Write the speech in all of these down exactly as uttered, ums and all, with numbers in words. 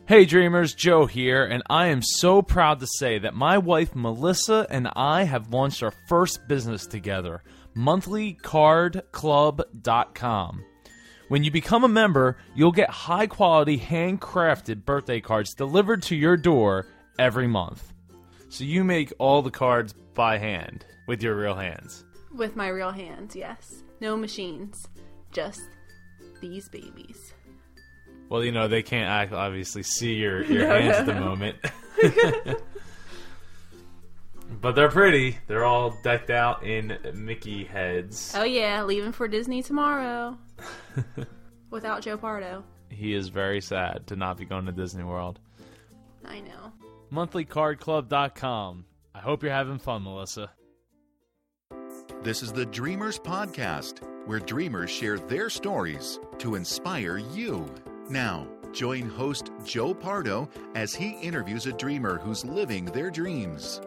Hey Dreamers, Joe here, and I am so proud to say that my wife Melissa and I have launched our first business together, monthly card club dot com. When you become a member, you'll get high-quality, handcrafted birthday cards delivered to your door every month. So you make all the cards by hand, with your real hands. With my real hands, yes. No machines. Just these babies. Well, you know, they can't act, obviously see your, your no, hands no, at the no. moment. But they're pretty. They're all decked out in Mickey heads. Oh yeah, leaving for Disney tomorrow. Without Joe Pardo. He is very sad to not be going to Disney World. I know. monthly card club dot com. I hope you're having fun, Melissa. This is the Dreamers Podcast, where dreamers share their stories to inspire you. Now, join host Joe Pardo as he interviews a dreamer who's living their dreams.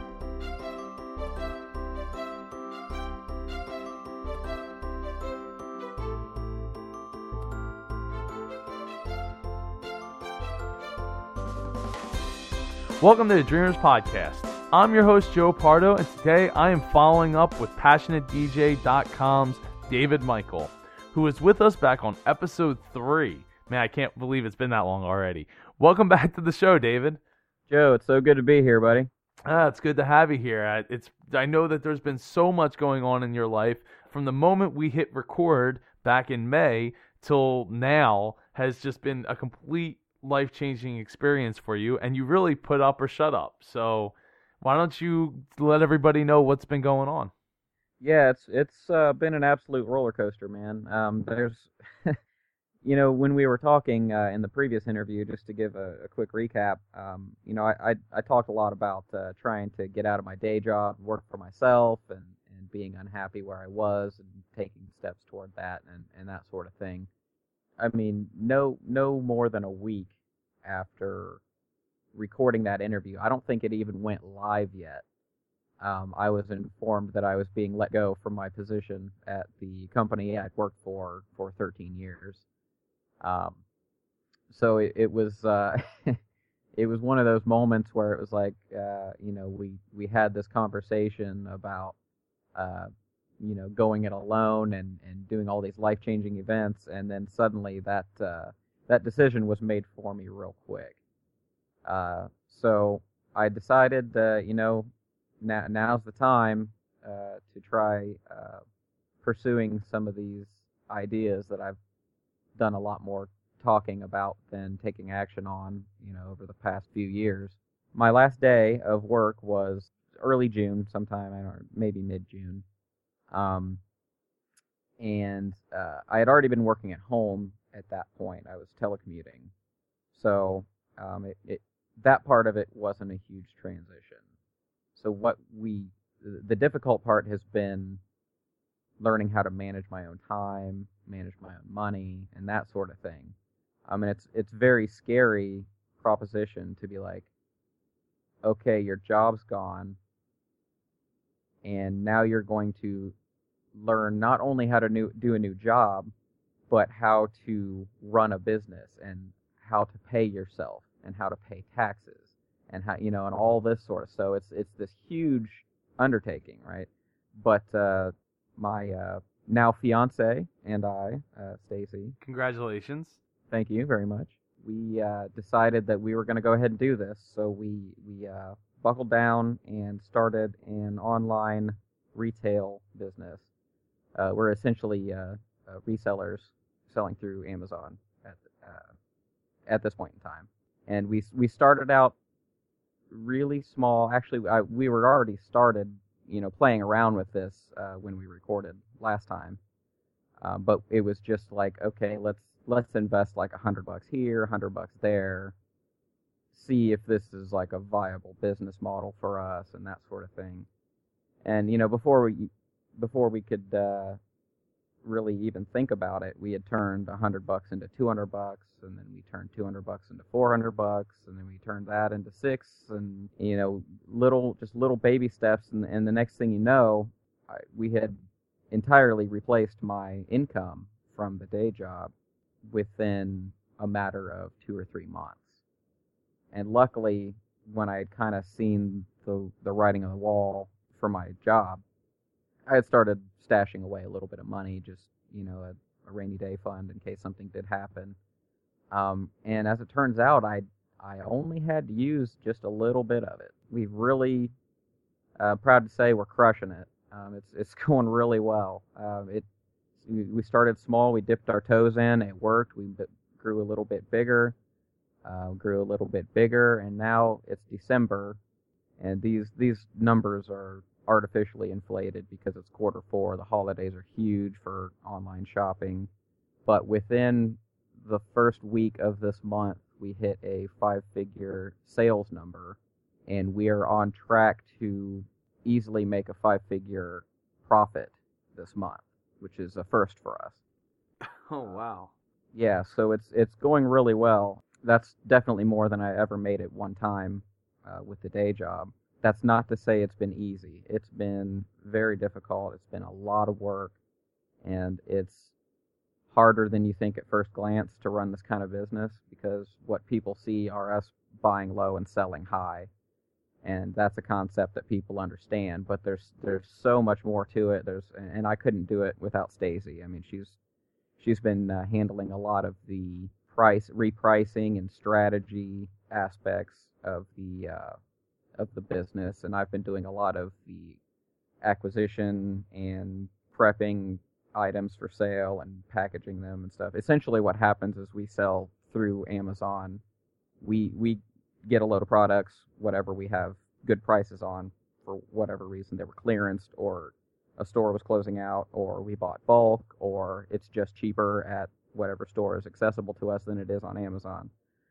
Welcome to the Dreamers Podcast. I'm your host, Joe Pardo, and today I am following up with Passionate D J dot com's David Michael, who is with us back on episode three. Man, I can't believe it's been that long already. Welcome back to the show, David. Joe, it's so good to be here, buddy. Ah, it's good to have you here. I- It's I know that there's been so much going on in your life. From the moment we hit record back in May till now has just been a complete life-changing experience for you, and you really put up or shut up. So why don't you let everybody know what's been going on? Yeah, it's it's uh, been an absolute roller coaster, man. Um, there's, you know, when we were talking uh, in the previous interview, just to give a, a quick recap, um, you know, I, I I talked a lot about uh, trying to get out of my day job, work for myself, and, and being unhappy where I was, and taking steps toward that, and, and that sort of thing. I mean, no no more than a week after recording that interview, I don't think it even went live yet. Um, I was informed that I was being let go from my position at the company I'd worked for for thirteen years. Um, so it, it was uh, it was one of those moments where it was like, uh, you know, we, we had this conversation about, uh, you know, going it alone and, and doing all these life-changing events, and then suddenly that uh, that decision was made for me real quick. Uh, so I decided, uh, you know, now now's the time uh, to try uh, pursuing some of these ideas that I've done a lot more talking about than taking action on, you know, over the past few years. My last day of work was early June, sometime, I don't know, maybe mid-June. Um, and uh, I had already been working at home at that point. I was telecommuting. So um, it, it that part of it wasn't a huge transition. So what we, the difficult part has been learning how to manage my own time, manage my own money, and that sort of thing. I mean, it's it's very scary proposition to be like, okay, your job's gone, and now you're going to learn not only how to new, do a new job, but how to run a business and how to pay yourself and how to pay taxes and how, you know, and all this sort of. So it's it's this huge undertaking, right? But uh, my uh, now fiance and I, uh, Stacy. Congratulations. Thank you very much. We uh, decided that we were going to go ahead and do this, so we we uh, buckled down and started an online retail business. Uh, we're essentially uh, uh, resellers selling through Amazon at uh, at this point in time, and we we started out really small. Actually, I, we were already started, you know, playing around with this uh, when we recorded last time, uh, but it was just like, okay, let's let's invest like a hundred bucks here, a hundred bucks there, see if this is like a viable business model for us and that sort of thing. And you know, before we before we could uh, really even think about it, we had turned a hundred bucks into two hundred bucks, and then we turned two hundred bucks into four hundred bucks, and then we turned that into six, and you know, little just little baby steps, and, and the next thing you know, I, we had entirely replaced my income from the day job within a matter of two or three months. and luckily, when I had kind of seen the the writing on the wall for my job, I had started stashing away a little bit of money, just, you know, a, a rainy day fund in case something did happen. Um, and as it turns out, I I only had to use just a little bit of it. We've really, uh, proud to say, we're crushing it. Um, it's it's going really well. Um, it we started small, we dipped our toes in, it worked. We grew a little bit bigger, uh, grew a little bit bigger, and now it's December, and these these numbers are artificially inflated because it's quarter four. The holidays are huge for online shopping, but within the first week of this month, we hit a five-figure sales number, and we are on track to easily make a five-figure profit this month, which is a first for us. Oh, wow. Yeah, so it's it's going really well. That's definitely more than I ever made at one time uh, with the day job. That's not to say it's been easy. It's been very difficult. It's been a lot of work, and it's harder than you think at first glance to run this kind of business, because what people see are us buying low and selling high, and that's a concept that people understand. But there's there's so much more to it. There's and I couldn't do it without Stacey. I mean, she's she's been uh, handling a lot of the price repricing and strategy aspects of the uh, of the business, and I've been doing a lot of the acquisition and prepping items for sale and packaging them and stuff. Essentially what happens is we sell through Amazon. We we get a load of products, whatever we have good prices on for whatever reason. They were clearanced, or a store was closing out, or we bought bulk, or it's just cheaper at whatever store is accessible to us than it is on Amazon.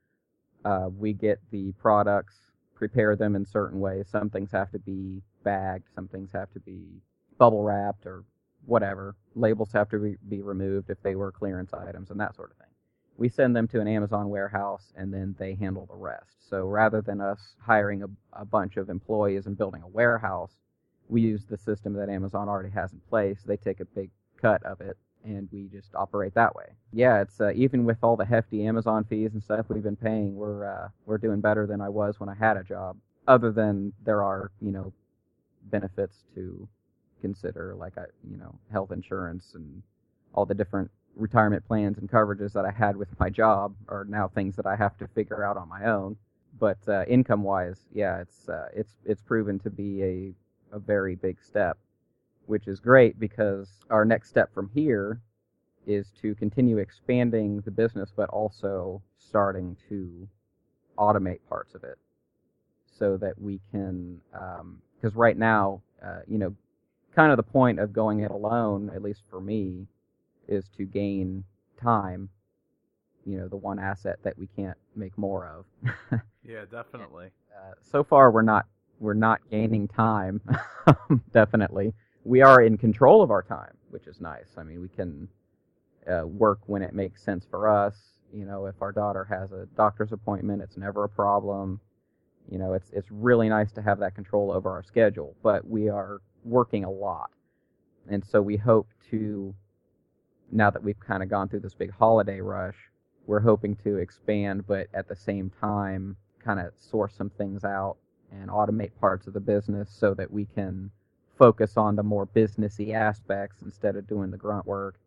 Uh, we get the products, prepare them in certain ways. Some things have to be bagged, some things have to be bubble wrapped, or whatever. Labels have to be, be removed if they were clearance items and that sort of thing. We send them to an Amazon warehouse, and then they handle the rest. So rather than us hiring a, a bunch of employees and building a warehouse, we use the system that Amazon already has in place. They take a big cut of it, and we just operate that way. Yeah, it's uh, even with all the hefty Amazon fees and stuff we've been paying, we're uh, we're doing better than I was when I had a job. Other than there are, you know, benefits to consider, like, I, you know, health insurance and all the different retirement plans and coverages that I had with my job are now things that I have to figure out on my own. But uh, income-wise, yeah, it's uh, it's it's proven to be a a very big step, which is great, because our next step from here is to continue expanding the business, but also starting to automate parts of it, so that we can, because um, right now, uh, you know, kind of the point of going it alone, at least for me, is to gain time, you know, the one asset that we can't make more of. Yeah, definitely. Uh, so far, we're not we're not gaining time, definitely. We are in control of our time, which is nice. I mean, we can uh, work when it makes sense for us. You know, if our daughter has a doctor's appointment, it's never a problem. You know, it's it's really nice to have that control over our schedule, but we are working a lot. And so we hope to, now that we've kind of gone through this big holiday rush, we're hoping to expand, but at the same time kind of source some things out and automate parts of the business so that we can focus on the more businessy aspects instead of doing the grunt work,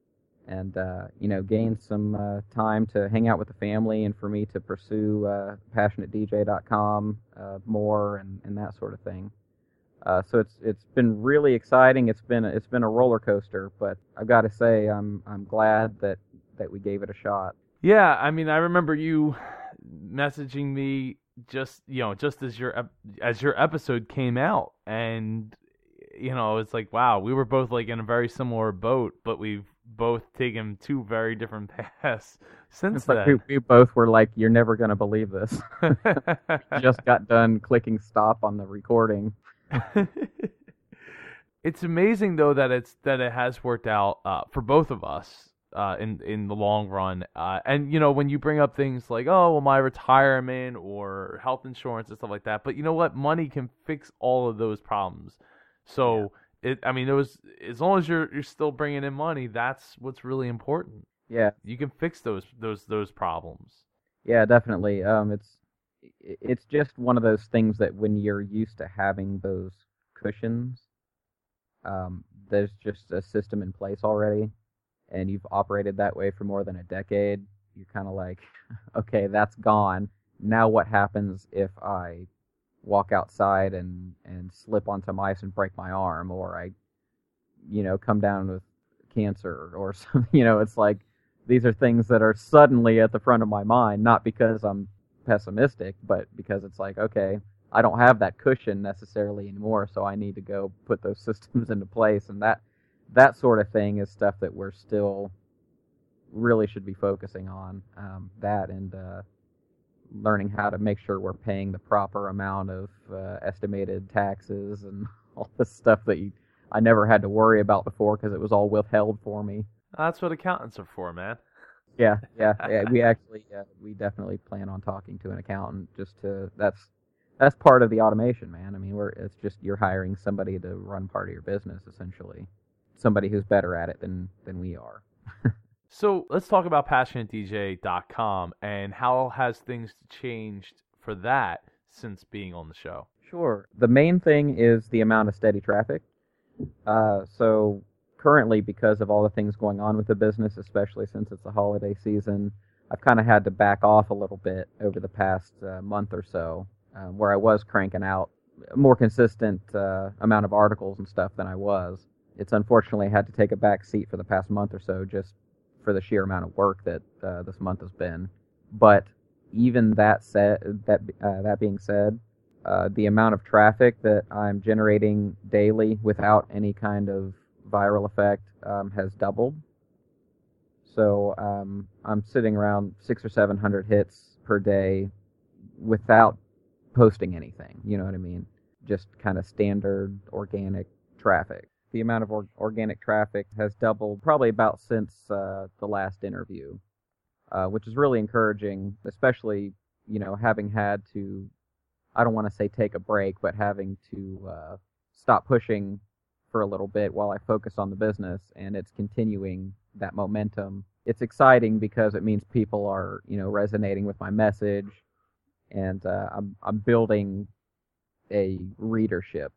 and uh, you know, gain some uh, time to hang out with the family, and for me to pursue uh, passionate D J dot com uh, more and, and that sort of thing. Uh, so it's it's been really exciting. It's been a, it's been a roller coaster, but I've got to say I'm I'm glad that, that we gave it a shot. Yeah, I mean, I remember you messaging me just you know just as your as your episode came out, and you know, it's like, wow, we were both like in a very similar boat, but we've both taken two very different paths since it's then. Like we, we both were like, you're never going to believe this. Just got done clicking stop on the recording. It's amazing though that it's that it has worked out uh, for both of us uh, in in the long run. Uh, and you know, when you bring up things like, oh, well, my retirement or health insurance and stuff like that, but you know what, money can fix all of those problems. So yeah. it, I mean, it was as long as you're you're still bringing in money, that's what's really important. Yeah, you can fix those those those problems. Yeah, definitely. Um, it's i- it's just one of those things that when you're used to having those cushions, um, there's just a system in place already, and you've operated that way for more than a decade. You're kind of like, okay, that's gone. Now what happens if I walk outside and, and slip on some ice and break my arm, or I, you know, come down with cancer or something? You know, it's like these are things that are suddenly at the front of my mind, not because I'm pessimistic, but because it's like, okay, I don't have that cushion necessarily anymore, so I need to go put those systems into place, and that that sort of thing is stuff that we're still really should be focusing on. Um, that and uh, learning how to make sure we're paying the proper amount of uh, estimated taxes and all this stuff that you, I never had to worry about before because it was all withheld for me. That's what accountants are for, man. Yeah, yeah, yeah. We actually, uh, we definitely plan on talking to an accountant just to. That's that's part of the automation, man. I mean, we're it's just you're hiring somebody to run part of your business essentially, somebody who's better at it than than we are. So let's talk about passionate D J dot com and how has things changed for that since being on the show? Sure. The main thing is the amount of steady traffic. Uh, so currently, because of all the things going on with the business, especially since it's the holiday season, I've kind of had to back off a little bit over the past uh, month or so, uh, where I was cranking out a more consistent uh, amount of articles and stuff than I was. It's unfortunately had to take a back seat for the past month or so just for the sheer amount of work that uh, this month has been. But even that said, that uh, that being said, uh, the amount of traffic that I'm generating daily without any kind of viral effect um, has doubled. So um, I'm sitting around six or seven hundred hits per day without posting anything. You know what I mean? Just kind of standard organic traffic. The amount of or- organic traffic has doubled probably about since uh, the last interview, uh, which is really encouraging, especially, you know, having had to, I don't want to say take a break, but having to uh, stop pushing for a little bit while I focus on the business, and it's continuing that momentum. It's exciting because it means people are, you know, resonating with my message, and uh, I'm I'm building a readership.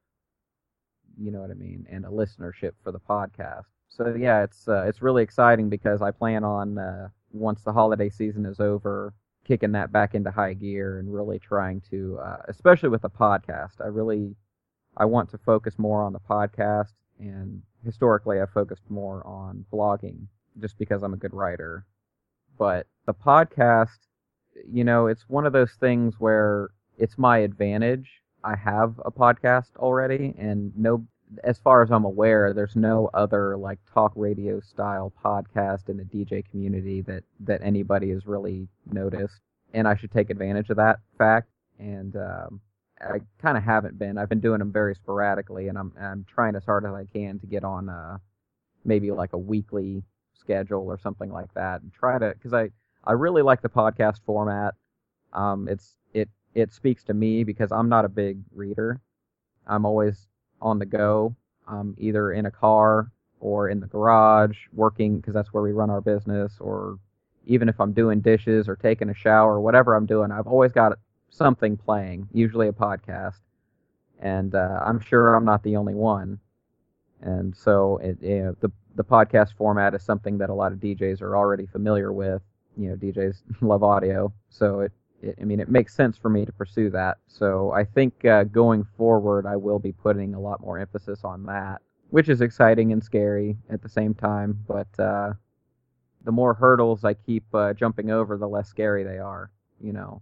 You know what I mean, and a listenership for the podcast. So yeah, it's uh, it's really exciting because I plan on uh, once the holiday season is over, kicking that back into high gear and really trying to, uh, especially with the podcast. I really I want to focus more on the podcast, and historically I've focused more on blogging just because I'm a good writer. But the podcast, you know, it's one of those things where it's my advantage. I have a podcast already, and no, as far as I'm aware, there's no other like talk radio style podcast in the D J community that, that anybody has really noticed, and I should take advantage of that fact. And um, I kind of haven't been. I've been doing them very sporadically, and I'm I'm trying as hard as I can to get on uh, maybe like a weekly schedule or something like that, and try to, because I I really like the podcast format. Um, it's it. It speaks to me because I'm not a big reader. I'm always on the go, um, either in a car or in the garage working, because that's where we run our business, or even if I'm doing dishes or taking a shower, whatever I'm doing, I've always got something playing, usually a podcast. And uh, I'm sure I'm not the only one. And so it, you know, the the podcast format is something that a lot of D Js are already familiar with. You know, D Js love audio, so it I mean, it makes sense for me to pursue that. So I think uh, going forward, I will be putting a lot more emphasis on that, which is exciting and scary at the same time. But uh, the more hurdles I keep uh, jumping over, the less scary they are, you know.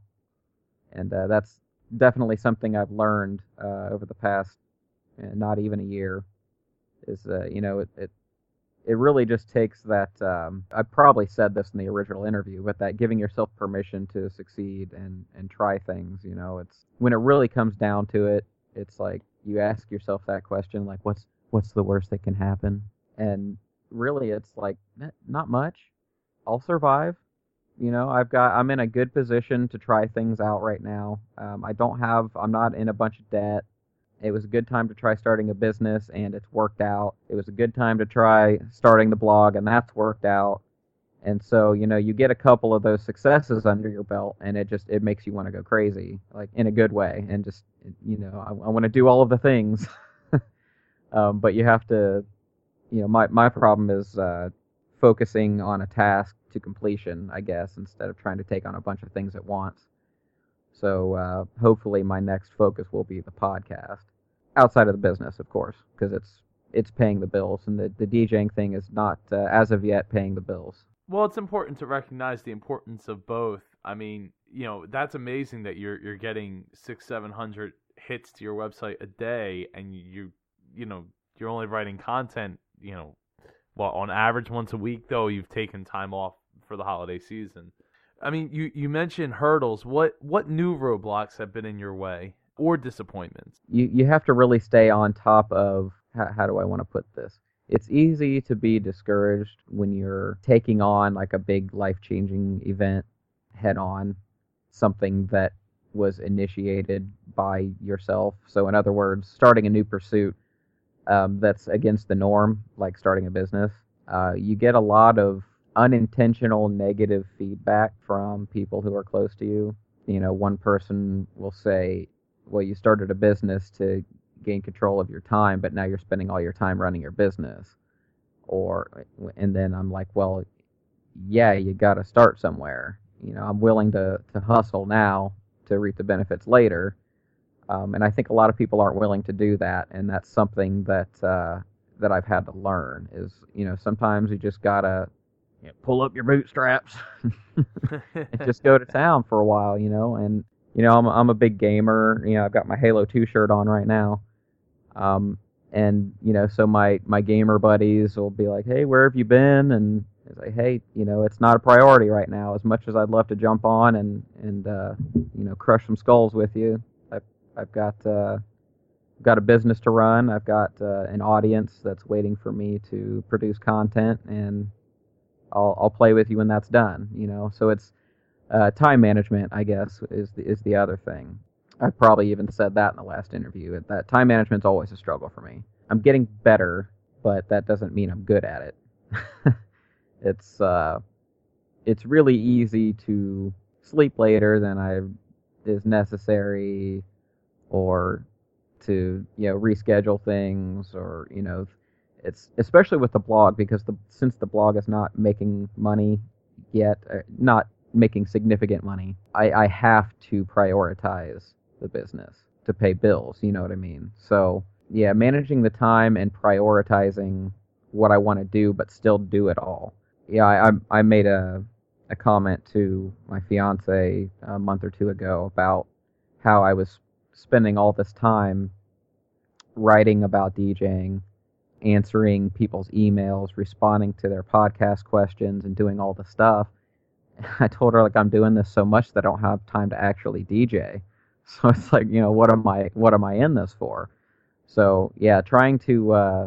And uh, that's definitely something I've learned uh, over the past, uh, not even a year, is, uh, you know, it, it It really just takes that, um, I probably said this in the original interview, but that giving yourself permission to succeed and, and try things, you know, it's, when it really comes down to it, it's like, you ask yourself that question, like, what's, what's the worst that can happen? And really, it's like, not much. I'll survive. You know, I've got, I'm in a good position to try things out right now. Um, I don't have, I'm not in a bunch of debt. It was a good time to try starting a business, and it's worked out. It was a good time to try starting the blog, and that's worked out. And so, you know, you get a couple of those successes under your belt, and it just it makes you want to go crazy, like in a good way, and just, you know, I, I want to do all of the things. um, but you have to, you know, my my problem is uh, focusing on a task to completion, I guess, instead of trying to take on a bunch of things at once. So uh, hopefully, my next focus will be the podcast, outside of the business, of course, because it's it's paying the bills, and the the DJing thing is not, uh, as of yet, paying the bills. Well, it's important to recognize the importance of both. I mean, you know, that's amazing that you're you're getting six, seven hundred hits to your website a day, and you you know you're only writing content. You know, well, on average once a week. Though you've taken time off for the holiday season. I mean, you, you mentioned hurdles. What what new roadblocks have been in your way, or disappointments? You you have to really stay on top of, how, how do I want to put this? It's easy to be discouraged when you're taking on like a big life-changing event head on, something that was initiated by yourself. So in other words, starting a new pursuit um, that's against the norm, like starting a business. Uh, you get a lot of unintentional negative feedback from people who are close to you. You know, one person will say, well, you started a business to gain control of your time, but now you're spending all your time running your business. Or, and then I'm like, well, yeah, you got to start somewhere. You know, I'm willing to, to hustle now to reap the benefits later. Um, and I think a lot of people aren't willing to do that. And that's something that, uh, that I've had to learn is, you know, sometimes you just got to, you know, pull up your bootstraps and just go to town for a while, you know. And, you know, I'm, I'm a big gamer. You know, I've got my Halo two shirt on right now. Um, and, you know, so my, my gamer buddies will be like, hey, where have you been? And it's like, hey, you know, it's not a priority right now. As much as I'd love to jump on and, and uh, you know, crush some skulls with you, I've, I've got uh, I've got a business to run. I've got uh, an audience that's waiting for me to produce content, and I'll, I'll play with you when that's done, you know. So it's uh, time management, I guess, is the, is the other thing. I probably even said that in the last interview. That time management's always a struggle for me. I'm getting better, but that doesn't mean I'm good at it. it's uh, it's really easy to sleep later than I is necessary, or to, you know, reschedule things, or, you know, it's especially with the blog, because the since the blog is not making money yet, uh, not making significant money, I, I have to prioritize the business to pay bills, you know what I mean? So, yeah, managing the time and prioritizing what I want to do, but still do it all. Yeah, I I, I made a, a comment to my fiance a month or two ago about how I was spending all this time writing about DJing, answering people's emails, responding to their podcast questions, and doing all the stuff. I told her, like, I'm doing this so much that I don't have time to actually D J. So it's like, you know, what am I what am I in this for? So yeah, trying to uh,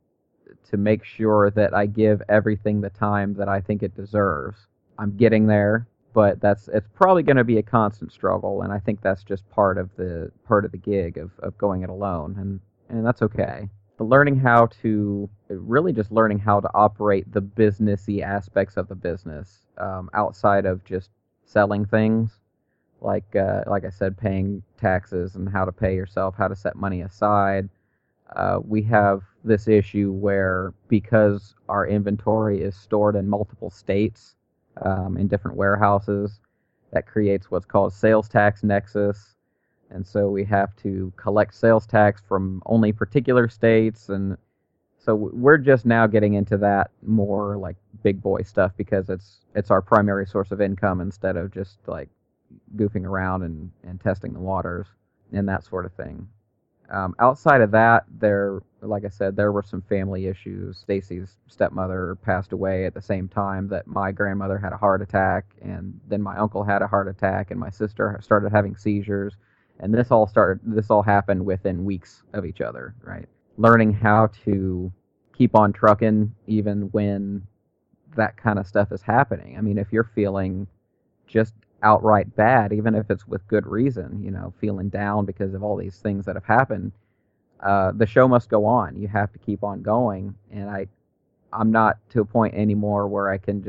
to make sure that I give everything the time that I think it deserves. I'm getting there, but that's it's probably going to be a constant struggle, and I think that's just part of the part of the gig of, of going it alone, and and that's okay. But learning how to really just learning how to operate the businessy aspects of the business, um, outside of just selling things, like uh, like I said, paying taxes and how to pay yourself, how to set money aside. Uh, we have this issue where, because our inventory is stored in multiple states, um, in different warehouses, that creates what's called sales tax nexus. And so we have to collect sales tax from only particular states, and so we're just now getting into that more like big boy stuff, because it's it's our primary source of income instead of just like goofing around and, and testing the waters and that sort of thing. Um, outside of that, there, like I said, there were some family issues. Stacy's stepmother passed away at the same time that my grandmother had a heart attack, and then my uncle had a heart attack, and my sister started having seizures. And this all started. This all happened within weeks of each other, right? Learning how to keep on trucking even when that kind of stuff is happening. I mean, if you're feeling just outright bad, even if it's with good reason, you know, feeling down because of all these things that have happened, uh, the show must go on. You have to keep on going. And I, I'm not to a point anymore where I can just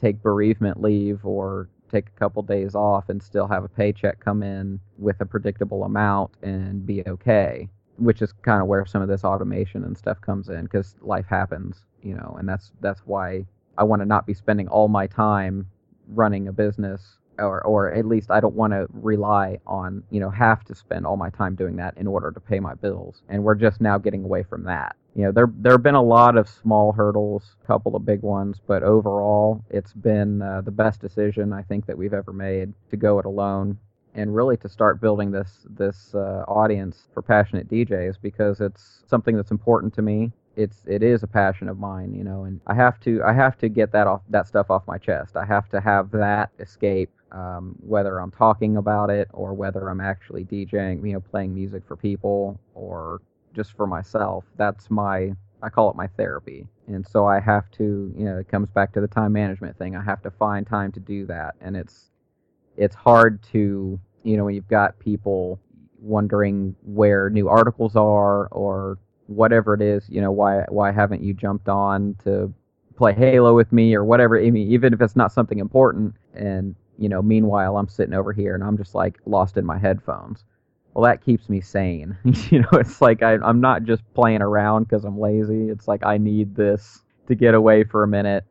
take bereavement leave or take a couple days off and still have a paycheck come in with a predictable amount and be okay, which is kind of where some of this automation and stuff comes in, because life happens, you know, and that's that's why I want to not be spending all my time running a business, or or at least I don't want to rely on, you know, have to spend all my time doing that in order to pay my bills. And we're just now getting away from that. You know, there there have been a lot of small hurdles, a couple of big ones, but overall, it's been uh, the best decision I think that we've ever made to go it alone, and really to start building this this uh, audience for passionate D Js, because it's something that's important to me. It's it is a passion of mine, you know, and I have to I have to get that off that stuff off my chest. I have to have that escape, um, whether I'm talking about it or whether I'm actually DJing, you know, playing music for people or just for myself. That's my, I call it my therapy. And so I have to, you know, it comes back to the time management thing. I have to find time to do that. And it's, it's hard to, you know, when you've got people wondering where new articles are or whatever it is, you know, why, why haven't you jumped on to play Halo with me or whatever, I mean, even if it's not something important. And, you know, meanwhile, I'm sitting over here and I'm just like lost in my headphones. Well, that keeps me sane. You know, it's like I, I'm not just playing around because I'm lazy. It's like I need this to get away for a minute,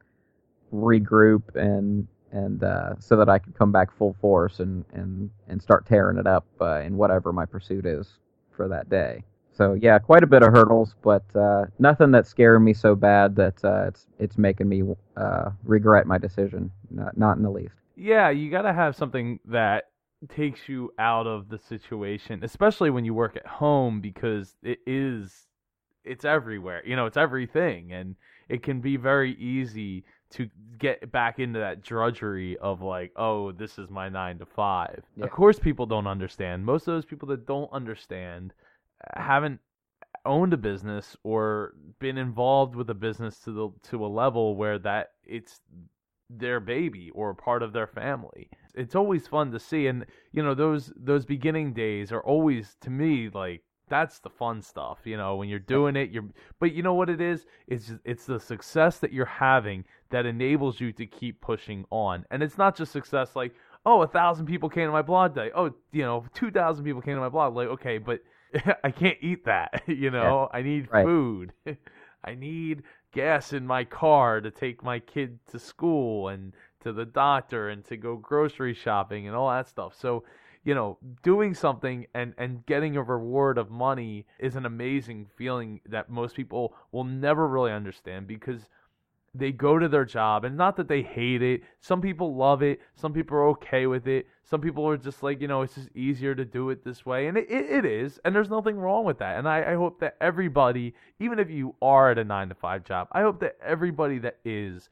regroup, and and uh, so that I can come back full force and, and, and start tearing it up uh, in whatever my pursuit is for that day. So yeah, quite a bit of hurdles, but uh, nothing that's scaring me so bad that uh, it's it's making me uh, regret my decision. Not, not in the least. Yeah, you got to have something that takes you out of the situation, especially when you work at home, because it is, it's everywhere, you know, it's everything, and it can be very easy to get back into that drudgery of like, oh, this is my nine to five. Yeah. Of course people don't understand. Most of those people that don't understand haven't owned a business or been involved with a business to the to a level where that it's their baby or part of their family. It's always fun to see, and you know, those those beginning days are always, to me, like, that's the fun stuff, you know, when you're doing it. You're but you know what it is, it's it's the success that you're having that enables you to keep pushing on. And it's not just success like, oh, a thousand people came to my blog day, oh, you know, two thousand people came to my blog, like, okay, but I can't eat that, you know. Yeah. I need right. food. I need gas in my car to take my kid to school and to the doctor and to go grocery shopping and all that stuff. So, you know, doing something and, and getting a reward of money is an amazing feeling that most people will never really understand, because they go to their job, and not that they hate it. Some people love it. Some people are okay with it. Some people are just like, you know, it's just easier to do it this way. And it, it, it is. And there's nothing wrong with that. And I, I hope that everybody, even if you are at a nine to five job, I hope that everybody that is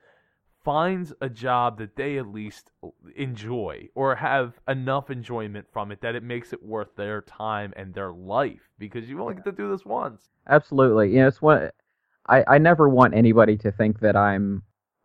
finds a job that they at least enjoy or have enough enjoyment from it that it makes it worth their time and their life, because you only get to do this once. Absolutely. You know, it's one... I, I never want anybody to think that I'm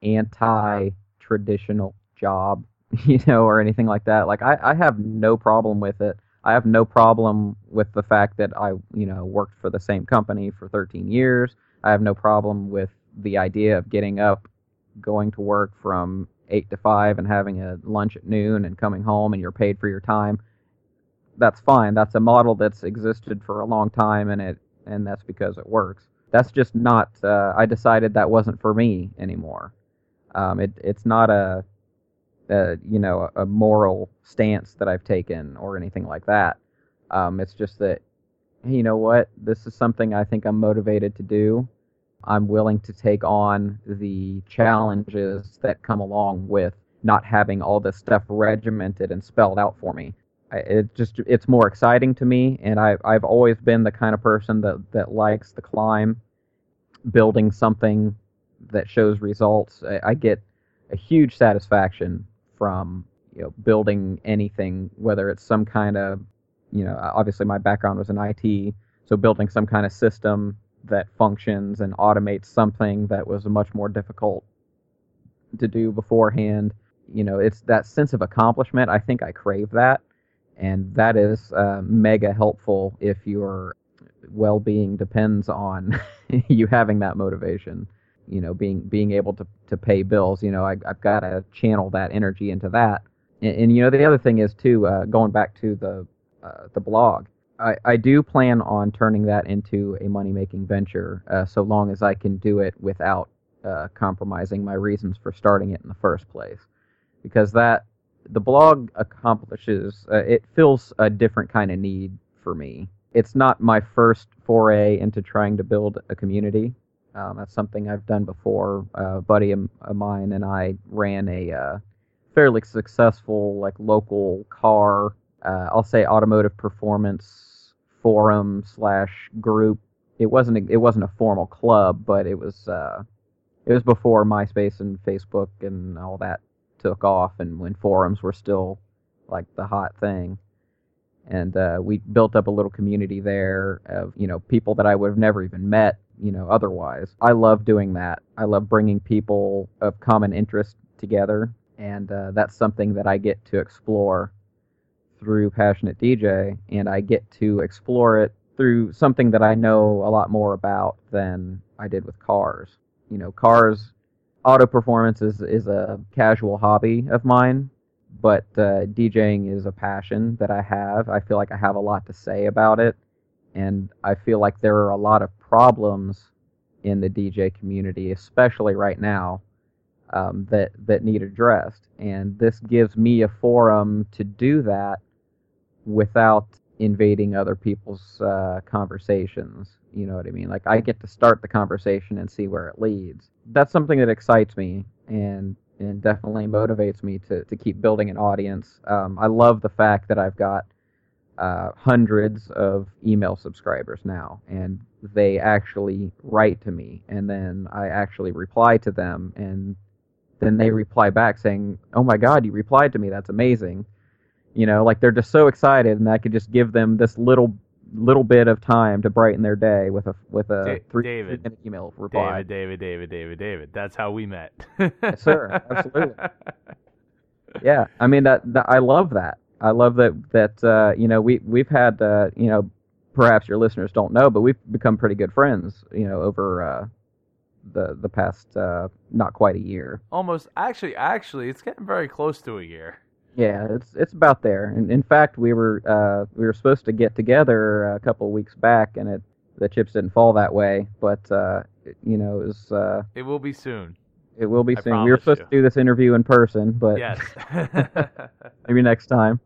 anti-traditional job, you know, or anything like that. Like, I, I have no problem with it. I have no problem with the fact that I, you know, worked for the same company for thirteen years. I have no problem with the idea of getting up, going to work from eight to five and having a lunch at noon and coming home and you're paid for your time. That's fine. That's a model that's existed for a long time, and it and that's because it works. That's just not, uh, I decided that wasn't for me anymore. Um, it, it's not a, a, you know, a moral stance that I've taken or anything like that. Um, it's just that, you know what, this is something I think I'm motivated to do. I'm willing to take on the challenges that come along with not having all this stuff regimented and spelled out for me. It just it's more exciting to me, and I I've always been the kind of person that, that likes the climb, building something that shows results. I, I get a huge satisfaction from, you know, building anything, whether it's some kind of, you know, obviously my background was in I T, so building some kind of system that functions and automates something that was much more difficult to do beforehand. You know, it's that sense of accomplishment. I think I crave that. And that is uh, mega helpful if your well-being depends on you having that motivation. you know, being being able to, to pay bills. You know, I, I've got to channel that energy into that. And, and you know, the other thing is too, uh, going back to the uh, the blog, I, I do plan on turning that into a money making venture, uh, so long as I can do it without uh, compromising my reasons for starting it in the first place, because that the blog accomplishes uh, it fills a different kind of need for me. It's not my first foray into trying to build a community. Um, that's something I've done before. Uh, a buddy of mine and I ran a uh, fairly successful, like, local car, uh, I'll say automotive performance forum slash group. It wasn't a, it wasn't a formal club, but it was uh, it was before MySpace and Facebook and all that took off, and when forums were still like the hot thing. And uh, we built up a little community there of, you know, people that I would have never even met, you know, otherwise. I love doing that. I love bringing people of common interest together, and uh, that's something that I get to explore through Passionate D J, and I get to explore it through something that I know a lot more about than I did with cars. You know, cars, auto performance is, is a casual hobby of mine, but uh, DJing is a passion that I have. I feel like I have a lot to say about it, and I feel like there are a lot of problems in the D J community, especially right now, um, that that need addressed. And this gives me a forum to do that without invading other people's uh, conversations. You know what I mean? Like, I get to start the conversation and see where it leads. That's something that excites me, and and definitely motivates me to, to keep building an audience. Um, I love the fact that I've got uh, hundreds of email subscribers now, and they actually write to me, and then I actually reply to them, and then they reply back saying, "Oh my God, you replied to me, that's amazing." You know, like, they're just so excited, and I could just give them this little little bit of time to brighten their day with a with a Da- three David, minute email reply. David, David, David, David, David. That's how we met. Yes, sir. Absolutely. Yeah, I mean that, that. I love that. I love that. That uh, you know, we we've had uh, you know, perhaps your listeners don't know, but we've become pretty good friends. You know, over uh, the the past uh, not quite a year. Almost. Actually, actually, it's getting very close to a year. Yeah, it's it's about there. And in fact, we were uh, we were supposed to get together a couple of weeks back, and it the chips didn't fall that way. But uh, it, you know, it was. Uh, It will be soon. It will be I soon. We were supposed promise to do this interview in person, but Yes. maybe next time.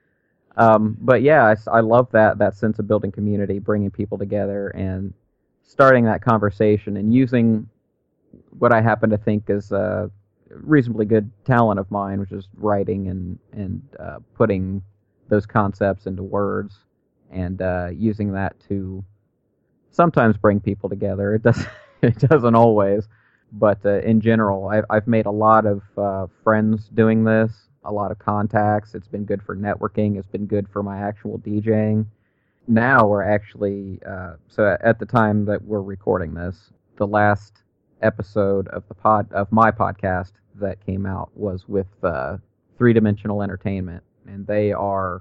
Um, but yeah, I, I love that that sense of building community, bringing people together, and starting that conversation, and using what I happen to think is a reasonably good talent of mine, which is writing and and uh, putting those concepts into words, and uh, using that to sometimes bring people together. It does it doesn't always, but uh, in general, I've I've made a lot of uh, friends doing this, a lot of contacts. It's been good for networking. It's been good for my actual DJing. Now we're actually uh, so at the time that we're recording this, the last episode of the pod of my podcast that came out was with uh, Three Dimensional Entertainment, and they are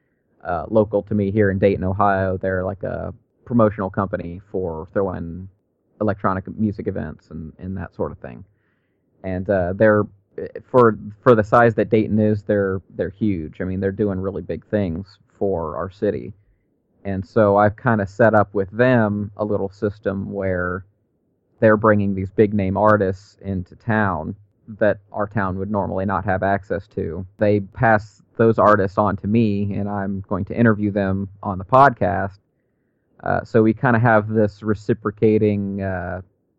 uh, local to me here in Dayton, Ohio. They're like a promotional company for throwing electronic music events and, and that sort of thing. And uh, they're for for the size that Dayton is, they're they're huge. I mean, they're doing really big things for our city. And so I've kind of set up with them a little system where they're bringing these big name artists into town that our town would normally not have access to. They pass those artists on to me, and I'm going to interview them on the podcast. Uh, so we kind of have this reciprocating, uh,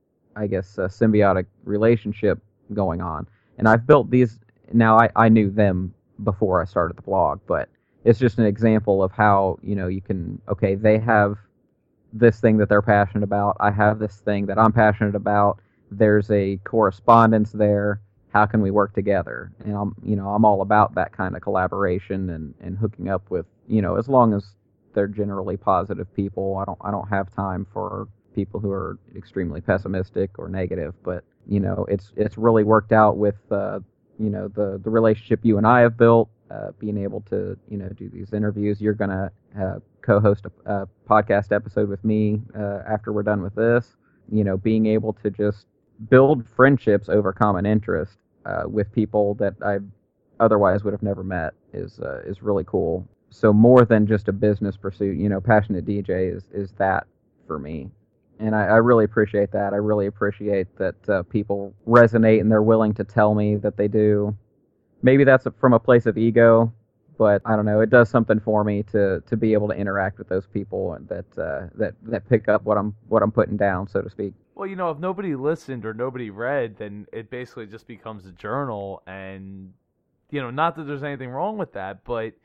I guess, uh, symbiotic relationship going on. And I've built these, now I, I knew them before I started the blog, but it's just an example of how, you know, you can, okay, they have this thing that they're passionate about. I have this thing that I'm passionate about. There's a correspondence there. How can we work together? And I'm, you know, I'm all about that kind of collaboration and, and hooking up with, you know, as long as they're generally positive people. I don't, I don't have time for people who are extremely pessimistic or negative. But you know, it's it's really worked out with, uh, you know, the the relationship you and I have built. Uh, being able to, you know, do these interviews. You're gonna uh, co-host a, a podcast episode with me uh, after we're done with this. You know, being able to just build friendships over common interest uh, with people that I otherwise would have never met is uh, is really cool. So more than just a business pursuit, you know, Passionate D J is, is that for me. And I, I really appreciate that. I really appreciate that uh, people resonate and they're willing to tell me that they do. Maybe that's a, from a place of ego, but I don't know. It does something for me to, to be able to interact with those people and that uh, that that pick up what I'm what I'm putting down, so to speak. Well, you know, if nobody listened or nobody read, then it basically just becomes a journal. And, you know, not that there's anything wrong with that, but,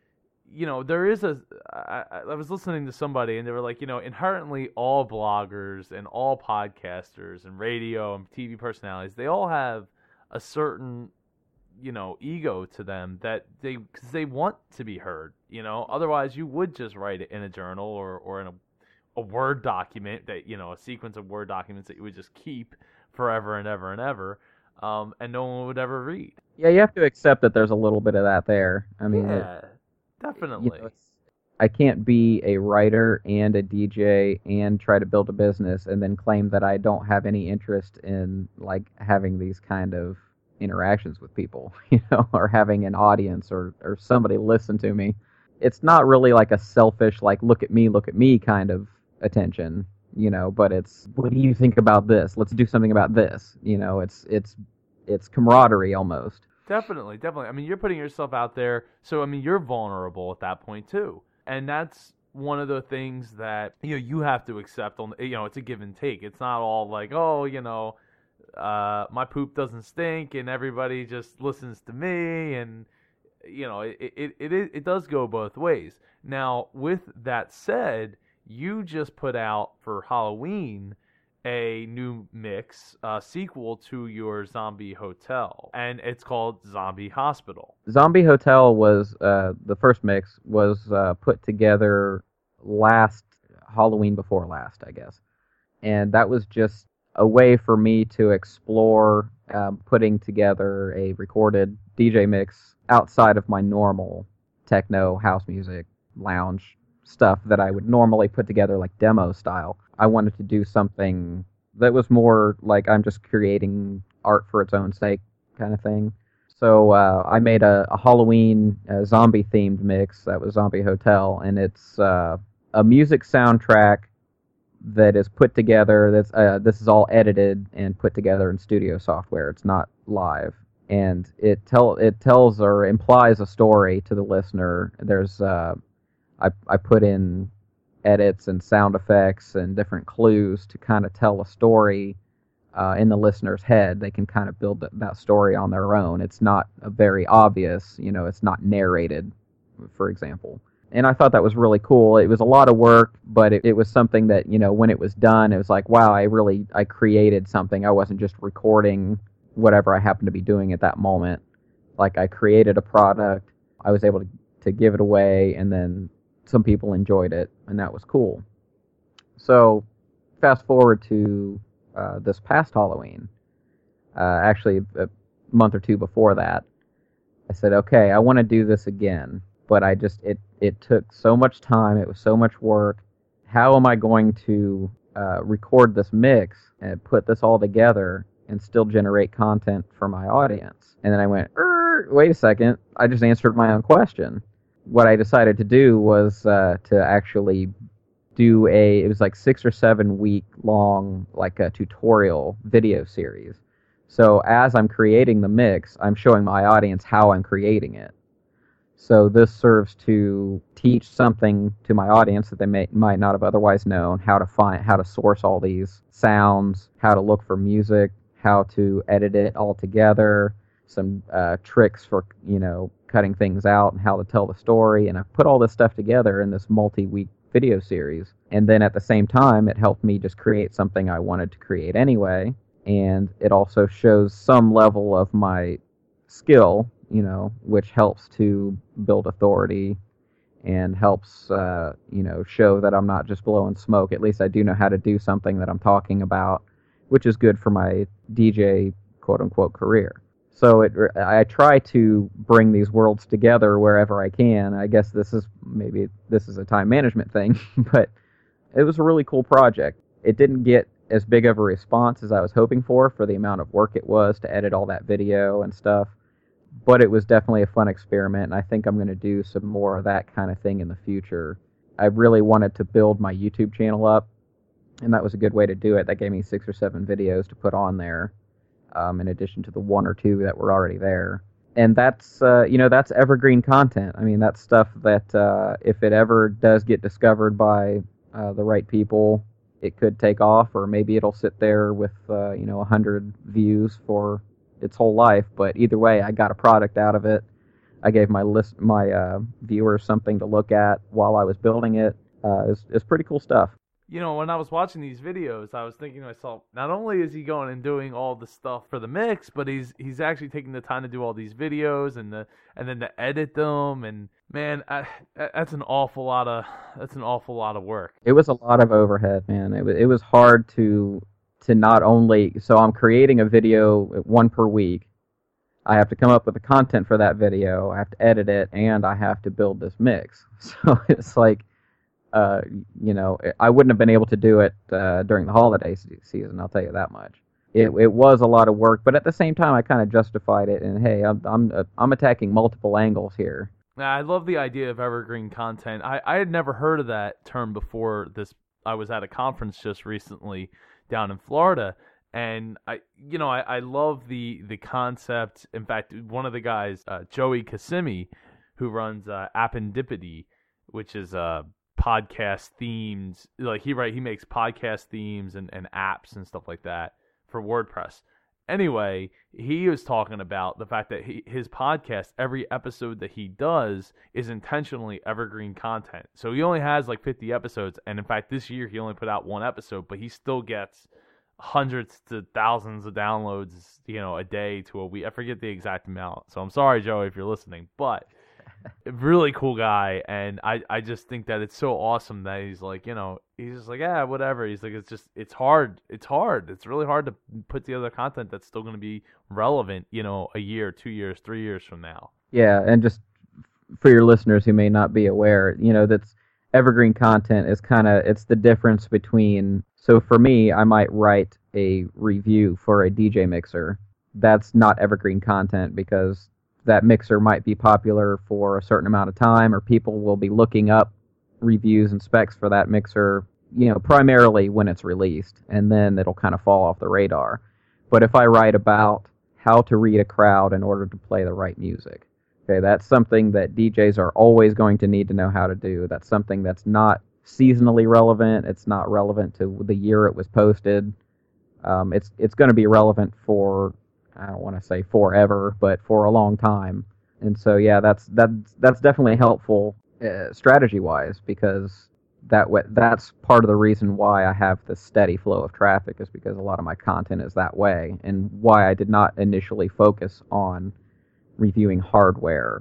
you know, there is a, I, I was listening to somebody and they were like, you know, inherently all bloggers and all podcasters and radio and T V personalities, they all have a certain, you know, ego to them that they, because they want to be heard, you know, otherwise you would just write it in a journal or, or in a, a Word document that, you know, a sequence of Word documents that you would just keep forever and ever and ever, um, and no one would ever read. Yeah, you have to accept that there's a little bit of that there. I mean, yeah, it, definitely. You know, it's, I can't be a writer and a D J and try to build a business and then claim that I don't have any interest in, like, having these kind of interactions with people, you know, or having an audience or, or somebody listen to me. It's not really like a selfish, like, look at me, look at me kind of attention, you know, but it's, what do you think about this? Let's do something about this. You know, it's it's it's camaraderie almost. Definitely, definitely. I mean, you're putting yourself out there, so I mean, you're vulnerable at that point too, and that's one of the things that, you know, you have to accept. On, you know, it's a give and take. It's not all like, oh, you know, uh, my poop doesn't stink, and everybody just listens to me, and you know, it it it it, it does go both ways. Now, with that said, you just put out for Halloween a new mix, uh, sequel to your Zombie Hotel, and it's called Zombie Hospital. Zombie Hotel was, uh, the first mix was uh, put together last Halloween before last, I guess. And that was just a way for me to explore um, putting together a recorded D J mix outside of my normal techno, house music, lounge stuff that I would normally put together like demo style. I wanted to do something that was more like I'm just creating art for its own sake kind of thing. So uh, I made a, a Halloween uh, zombie themed mix that was Zombie Hotel, and it's uh, a music soundtrack that is put together. That's uh, this is all edited and put together in studio software. It's not live, and it tell it tells or implies a story to the listener. There's uh, I I put in edits and sound effects and different clues to kind of tell a story uh, in the listener's head. They can kind of build th- that story on their own. It's not a very obvious, you know, it's not narrated, for example. And I thought that was really cool. It was a lot of work, but it, it was something that, you know, when it was done, it was like, wow, I really, I created something. I wasn't just recording whatever I happened to be doing at that moment. Like, I created a product, I was able to, to give it away, and then some people enjoyed it, and that was cool. So, fast forward to uh, this past Halloween, uh, actually a month or two before that, I said, okay, I want to do this again, but I just, it, it took so much time, it was so much work. How am I going to uh, record this mix and put this all together and still generate content for my audience? And then I went, er, wait a second, I just answered my own question. What I decided to do was uh, to actually do a, it was like six or seven week long, like a tutorial video series. So as I'm creating the mix, I'm showing my audience how I'm creating it. So this serves to teach something to my audience that they may, might not have otherwise known, how to find, how to source all these sounds, how to look for music, how to edit it all together, some uh, tricks for, you know, cutting things out and how to tell the story. And I put all this stuff together in this multi-week video series. And then at the same time, it helped me just create something I wanted to create anyway. And it also shows some level of my skill, you know, which helps to build authority and helps, uh, you know, show that I'm not just blowing smoke. At least I do know how to do something that I'm talking about, which is good for my D J quote-unquote career. So it, I try to bring these worlds together wherever I can. I guess this is, maybe this is a time management thing, but it was a really cool project. It didn't get as big of a response as I was hoping for for the amount of work it was to edit all that video and stuff. But it was definitely a fun experiment, and I think I'm going to do some more of that kind of thing in the future. I really wanted to build my YouTube channel up, and that was a good way to do it. That gave me six or seven videos to put on there, um, in addition to the one or two that were already there. And that's, uh, you know, that's evergreen content. I mean, that's stuff that uh, if it ever does get discovered by uh, the right people, it could take off, or maybe it'll sit there with, uh, you know, one hundred views for its whole life. But either way, I got a product out of it. I gave my list, my uh, viewers something to look at while I was building it. Uh, it's, it's pretty cool stuff. You know, when I was watching these videos, I was thinking to myself, not only is he going and doing all the stuff for the mix, but he's he's actually taking the time to do all these videos and the and then to edit them. And man, I, that's an awful lot of that's an awful lot of work. It was a lot of overhead, man. It was it was hard to to not only so I'm creating a video one per week. I have to come up with the content for that video. I have to edit it, and I have to build this mix. So it's like. Uh, you know, I wouldn't have been able to do it uh, during the holiday season. I'll tell you that much. It it was a lot of work, but at the same time, I kind of justified it. And hey, I'm I'm uh, I'm attacking multiple angles here. I love the idea of evergreen content. I, I had never heard of that term before this. I was at a conference just recently down in Florida, and I you know I, I love the the concept. In fact, one of the guys, uh, Joey Kissimmee, who runs uh, Appendipity, which is a uh, podcast themes, like he right he makes podcast themes and, and apps and stuff like that for WordPress. Anyway, he was talking about the fact that he, his podcast, every episode that he does is intentionally evergreen content. So he only has like fifty episodes, and in fact this year he only put out one episode, but he still gets hundreds to thousands of downloads, you know, a day to a week. I forget the exact amount. So I'm sorry, Joey, if you're listening, but really cool guy, and I, I just think that it's so awesome that he's like, you know, he's just like, yeah, whatever. He's like, it's just, it's hard. It's hard. It's really hard to put together content that's still going to be relevant, you know, a year, two years, three years from now. Yeah, and just for your listeners who may not be aware, you know, that's evergreen content is kind of, it's the difference between, so for me, I might write a review for a D J mixer. That's not evergreen content because that mixer might be popular for a certain amount of time, or people will be looking up reviews and specs for that mixer, you know, primarily when it's released, and then it'll kind of fall off the radar. But if I write about how to read a crowd in order to play the right music, okay, that's something that D Js are always going to need to know how to do. That's something that's not seasonally relevant. It's not relevant to the year it was posted. Um, it's it's going to be relevant for, I don't want to say forever, but for a long time. And so, yeah, that's that's that's definitely helpful uh, strategy-wise, because that w- that's part of the reason why I have this steady flow of traffic, is because a lot of my content is that way, and why I did not initially focus on reviewing hardware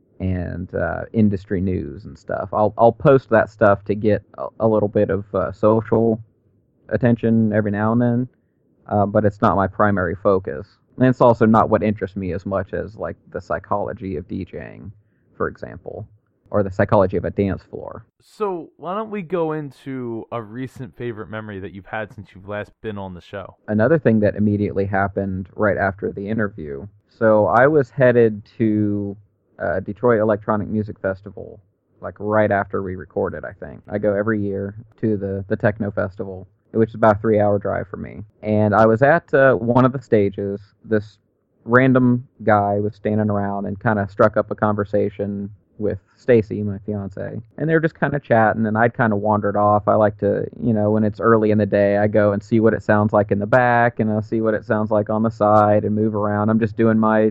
and uh, industry news and stuff. I'll I'll post that stuff to get a, a little bit of uh, social attention every now and then, uh, but it's not my primary focus. And it's also not what interests me as much as, like, the psychology of DJing, for example, or the psychology of a dance floor. So why don't we go into a recent favorite memory that you've had since you've last been on the show? Another thing that immediately happened right after the interview. So I was headed to uh, Detroit Electronic Music Festival, like right after we recorded, I think. I go every year to the, the Techno Festival, which is about a three-hour drive for me. And I was at uh, one of the stages. This random guy was standing around and kind of struck up a conversation with Stacy, my fiance. And they were just kind of chatting, and I'd kind of wandered off. I like to, you know, when it's early in the day, I go and see what it sounds like in the back, and I'll see what it sounds like on the side and move around. I'm just doing my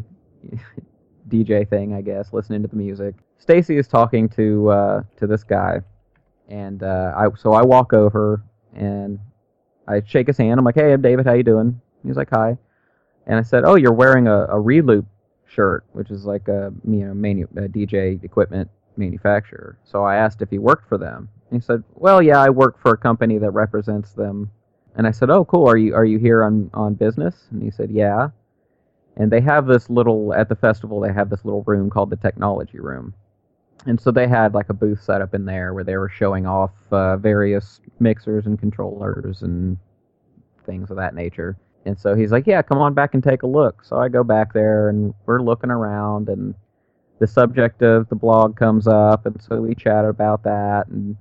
D J thing, I guess, listening to the music. Stacy is talking to uh, to this guy, and uh, I so I walk over, and I shake his hand. I'm like, hey, I'm David. How you doing? He's like, hi. And I said, oh, you're wearing a, a Reloop shirt, which is like a, you know, manu- a D J equipment manufacturer. So I asked if he worked for them. And he said, well, yeah, I work for a company that represents them. And I said, oh, cool. Are you are you here on, on business? And he said, yeah. And they have this little, at the festival, they have this little room called the Technology Room. And so they had like a booth set up in there where they were showing off uh, various mixers and controllers and things of that nature. And so he's like, yeah, come on back and take a look. So I go back there, and we're looking around, and the subject of the blog comes up, and so we chat about that. And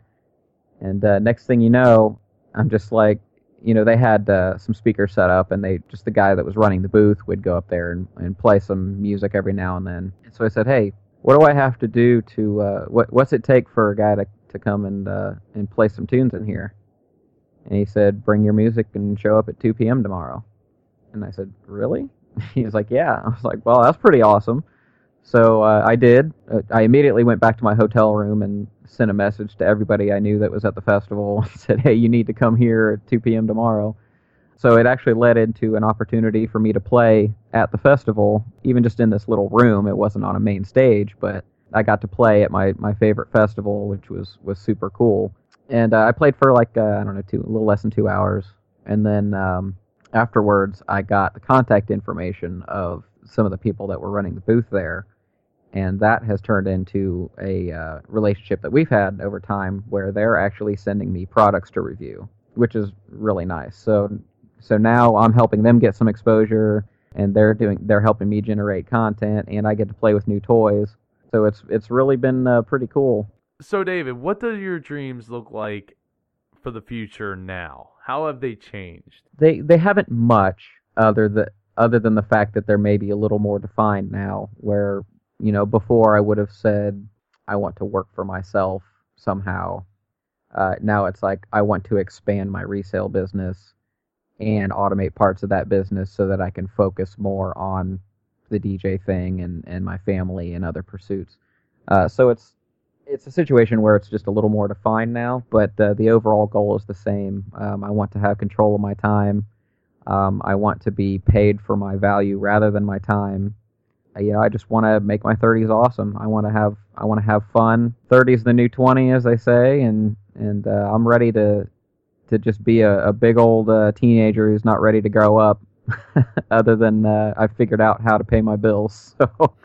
and uh, next thing you know, I'm just like, you know, they had uh, some speakers set up, and they just the guy that was running the booth would go up there and, and play some music every now and then. And so I said, hey, what do I have to do to, uh, what what's it take for a guy to, to come and uh, and play some tunes in here? And he said, bring your music and show up at two p.m. tomorrow. And I said, really? He was like, yeah. I was like, well, that's pretty awesome. So uh, I did. Uh, I immediately went back to my hotel room and sent a message to everybody I knew that was at the festival and said, hey, you need to come here at two p.m. tomorrow. So it actually led into an opportunity for me to play at the festival, even just in this little room. It wasn't on a main stage, but I got to play at my, my favorite festival, which was, was super cool. And uh, I played for like, uh, I don't know, two, a little less than two hours. And then um, afterwards, I got the contact information of some of the people that were running the booth there. And that has turned into a uh, relationship that we've had over time where they're actually sending me products to review, which is really nice. So so now I'm helping them get some exposure, and they're doing they're helping me generate content, and I get to play with new toys. So it's it's really been uh, pretty cool. So David, what do your dreams look like for the future now? How have they changed? They they haven't much other than other than the fact that they're maybe a little more defined now, where you know, before I would have said, I want to work for myself somehow. Uh, now it's like, I want to expand my resale business and automate parts of that business so that I can focus more on the D J thing and, and my family and other pursuits. Uh, so it's it's a situation where it's just a little more defined now, but uh, the overall goal is the same. Um, I want to have control of my time. Um, I want to be paid for my value rather than my time. You know, I just want to make my thirties awesome. I want to have, I want to have fun. thirty is the new twenty, as they say, and and uh, I'm ready to to just be a, a big old uh, teenager who's not ready to grow up. Other than uh, I've figured out how to pay my bills. So,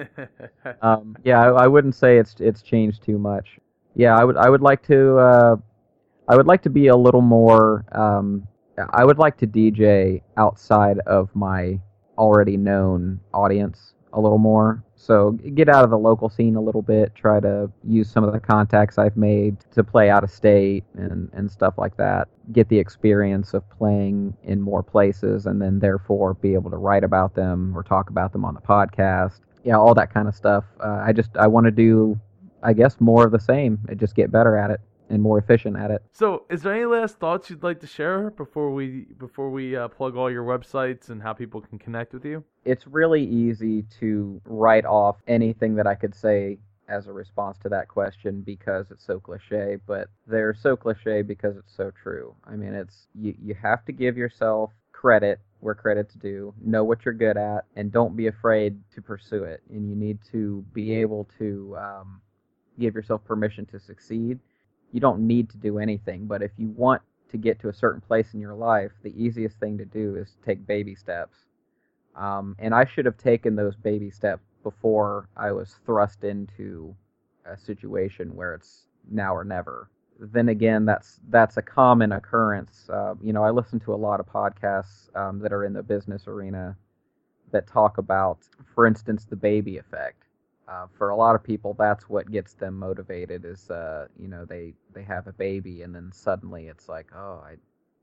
um, yeah, I, I wouldn't say it's it's changed too much. Yeah, I would I would like to uh, I would like to be a little more. Um, I would like to D J outside of my already known audience a little more. So get out of the local scene a little bit, try to use some of the contacts I've made to play out of state and, and stuff like that. Get the experience of playing in more places and then therefore be able to write about them or talk about them on the podcast. Yeah, all that kind of stuff. Uh, I just, I want to do, I guess, more of the same and just get better at it and more efficient at it. So, is there any last thoughts you'd like to share before we before we uh, plug all your websites and how people can connect with you? It's really easy to write off anything that I could say as a response to that question because it's so cliche, but they're so cliche because it's so true. I mean, it's you, you have to give yourself credit where credit's due, know what you're good at, and don't be afraid to pursue it. And you need to be able to um, give yourself permission to succeed. You don't need to do anything, but if you want to get to a certain place in your life, the easiest thing to do is take baby steps. Um, and I should have taken those baby steps before I was thrust into a situation where it's now or never. Then again, that's that's a common occurrence. Uh, you know, I listen to a lot of podcasts um, that are in the business arena that talk about, for instance, the baby effect. Uh, for a lot of people, that's what gets them motivated is, uh, you know, they, they have a baby and then suddenly it's like, oh, I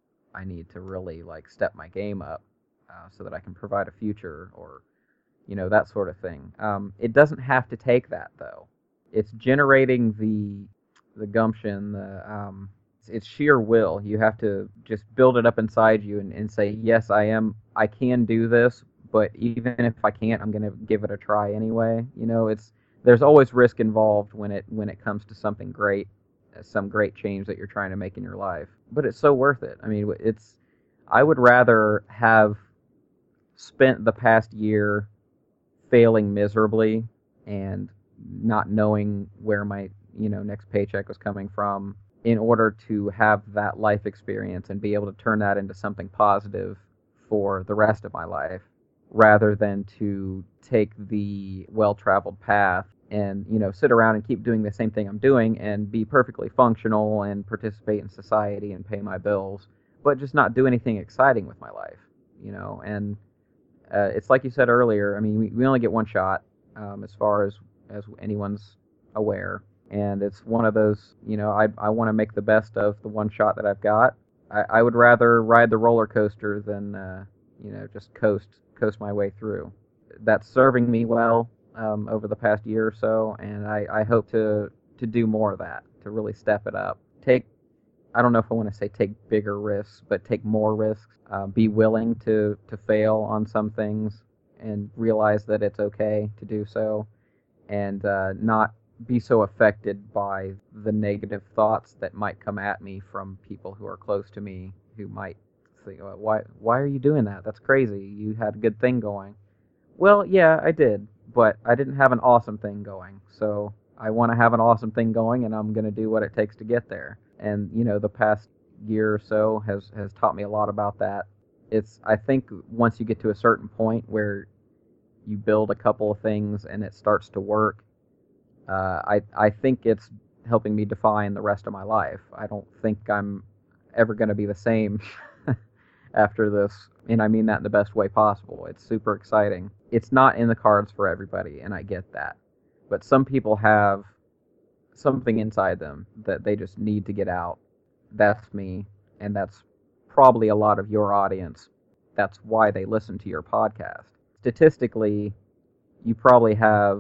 I need to really, like, step my game up uh, so that I can provide a future or, you know, that sort of thing. Um, it doesn't have to take that, though. It's generating the the gumption, the um, it's sheer will. You have to just build it up inside you and, and say, yes, I am, I can do this. But even if I can't, I'm going to give it a try anyway. You know, it's there's always risk involved when it when it comes to something great, some great change that you're trying to make in your life. But it's so worth it. I mean, it's I would rather have spent the past year failing miserably and not knowing where my, you know, next paycheck was coming from in order to have that life experience and be able to turn that into something positive for the rest of my life, rather than to take the well-traveled path and, you know, sit around and keep doing the same thing I'm doing and be perfectly functional and participate in society and pay my bills, but just not do anything exciting with my life, you know. And uh, it's like you said earlier. I mean, we, we only get one shot, um, as far as as anyone's aware, and it's one of those, you know, I I want to make the best of the one shot that I've got. I, I would rather ride the roller coaster than uh, you know, just coast coast my way through. That's serving me well um, over the past year or so, and I, I hope to to do more of that, to really step it up. Take, I don't know if I want to say take bigger risks, but take more risks. Uh, be willing to, to fail on some things and realize that it's okay to do so, and uh, not be so affected by the negative thoughts that might come at me from people who are close to me, who might think, why, why are you doing that? That's crazy. You had a good thing going. Well, yeah, I did, but I didn't have an awesome thing going, so I want to have an awesome thing going, and I'm going to do what it takes to get there. And, you know, the past year or so has, has taught me a lot about that. It's, I think once you get to a certain point where you build a couple of things and it starts to work, uh, I, I think it's helping me define the rest of my life. I don't think I'm ever going to be the same after this, and I mean that in the best way possible. It's super exciting. It's not in the cards for everybody, and I get that. But some people have something inside them that they just need to get out. That's me, and that's probably a lot of your audience. That's why they listen to your podcast. Statistically, you probably have,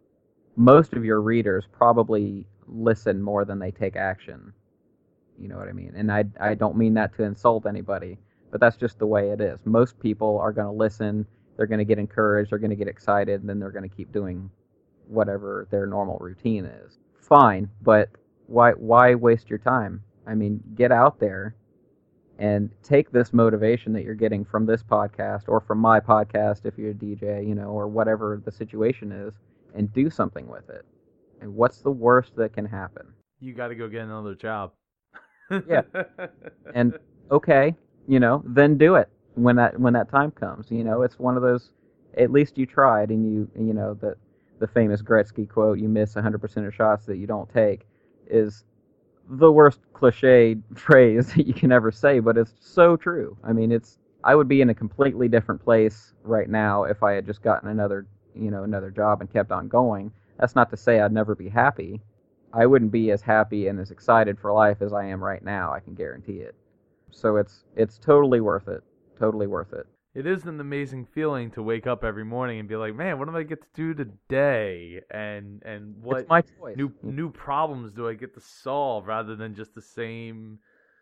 most of your readers probably listen more than they take action. You know what I mean? And I, I don't mean that to insult anybody, but that's just the way it is. Most people are going to listen, they're going to get encouraged, they're going to get excited, and then they're going to keep doing whatever their normal routine is. Fine, but why why waste your time? I mean, get out there and take this motivation that you're getting from this podcast or from my podcast if you're a D J, you know, or whatever the situation is, and do something with it. And what's the worst that can happen? You got to go get another job. Yeah. And okay, you know, then do it when that when that time comes. You know, it's one of those, at least you tried, and you you know, the the famous Gretzky quote, you miss one hundred percent of shots that you don't take, is the worst cliche phrase that you can ever say, but it's so true. I mean, it's, I would be in a completely different place right now if I had just gotten another, you know, another job and kept on going. That's not to say I'd never be happy. I wouldn't be as happy and as excited for life as I am right now, I can guarantee it. So it's it's totally worth it. Totally worth it. It is an amazing feeling to wake up every morning and be like, man, what do I get to do today? And and what it's my choice. new new problems do I get to solve rather than just the same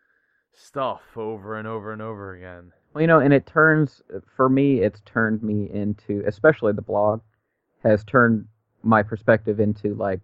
stuff over and over and over again? Well, you know, and it turns, for me, it's turned me into, especially the blog, has turned my perspective into, like,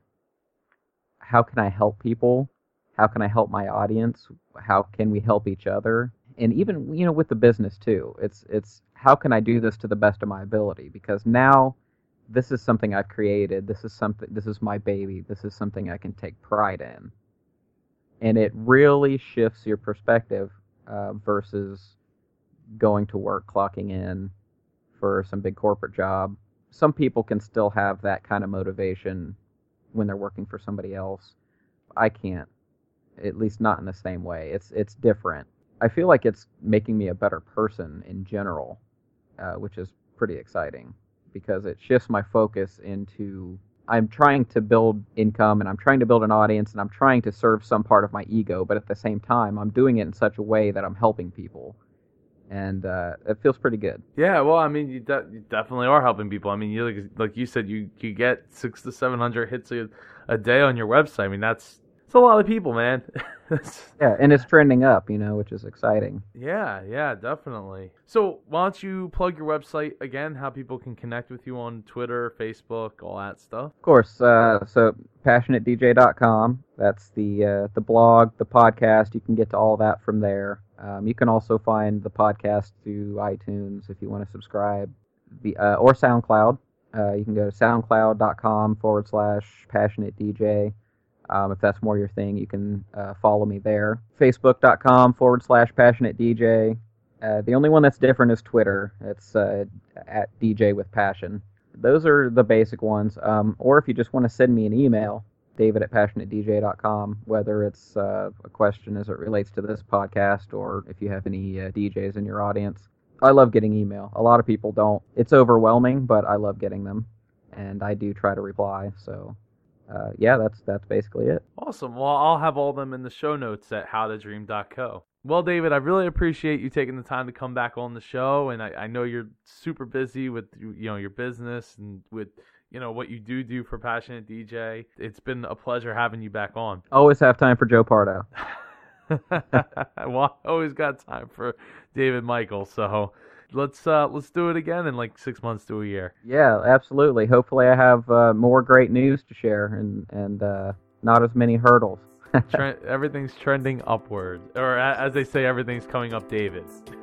how can I help people? How can I help my audience? How can we help each other? And even, you know, with the business too, it's it's how can I do this to the best of my ability? Because now this is something I've created. This is something. This is my baby. This is something I can take pride in. And it really shifts your perspective uh, versus going to work, clocking in for some big corporate job. Some people can still have that kind of motivation when they're working for somebody else. I can't, at least not in the same way. It's it's different. I feel like it's making me a better person in general, uh, which is pretty exciting because it shifts my focus into, I'm trying to build income and I'm trying to build an audience and I'm trying to serve some part of my ego, but at the same time, I'm doing it in such a way that I'm helping people. And uh, it feels pretty good. Yeah, well, I mean, you, de- you definitely are helping people. I mean, you like, like you said, you, you get six to seven hundred hits a, a day on your website. I mean, that's it's a lot of people, man. Yeah, and it's trending up, you know, which is exciting. Yeah, yeah, definitely. So why don't you plug your website again, how people can connect with you on Twitter, Facebook, all that stuff? Of course, uh, so passionate d j dot com. That's the uh, the blog, the podcast. You can get to all that from there. Um, you can also find the podcast through iTunes if you want to subscribe, the uh, or SoundCloud. Uh, you can go to soundcloud.com forward slash passionate DJ. Um, if that's more your thing, you can uh, follow me there. Facebook.com forward slash passionate DJ. Uh, the only one that's different is Twitter. It's uh, at D J with Passion. Those are the basic ones. Um, or if you just want to send me an email, david at passionate d j dot com, whether it's uh, a question as it relates to this podcast or if you have any uh, D Js in your audience. I love getting email. A lot of people don't. It's overwhelming, but I love getting them, and I do try to reply. So, uh, yeah, that's that's basically it. Awesome. Well, I'll have all of them in the show notes at how to dream dot co. Well, David, I really appreciate you taking the time to come back on the show, and I, I know you're super busy with you know your business and with you know what you do do for Passionate D J. It's been a pleasure having you back on. Always have time for Joe Pardo. Well, I always got time for David Michael, so let's uh, let's do it again in like six months to a year. Yeah, absolutely. Hopefully, I have uh, more great news to share and and uh, not as many hurdles. Tre- everything's trending upward, or as they say, everything's coming up, David.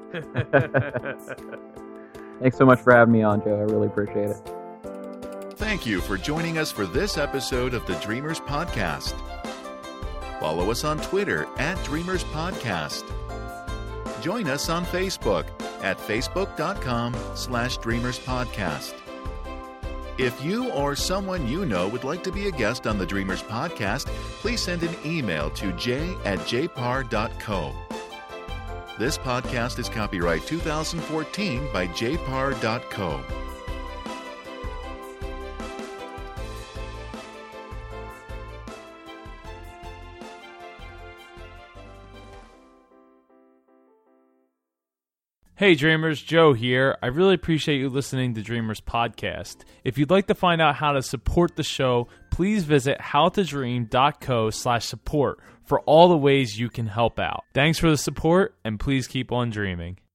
Thanks so much for having me on, Joe. I really appreciate it. Thank you for joining us for this episode of the Dreamers Podcast. Follow us on Twitter at Dreamers Podcast. Join us on Facebook at facebook.com slash Dreamers Podcast. If you or someone you know would like to be a guest on the Dreamers Podcast, please send an email to j at j par dot co. This podcast is copyright two thousand fourteen by j par dot co. Hey Dreamers, Joe here. I really appreciate you listening to Dreamers Podcast. If you'd like to find out how to support the show, please visit howtodream.co slash support for all the ways you can help out. Thanks for the support, and please keep on dreaming.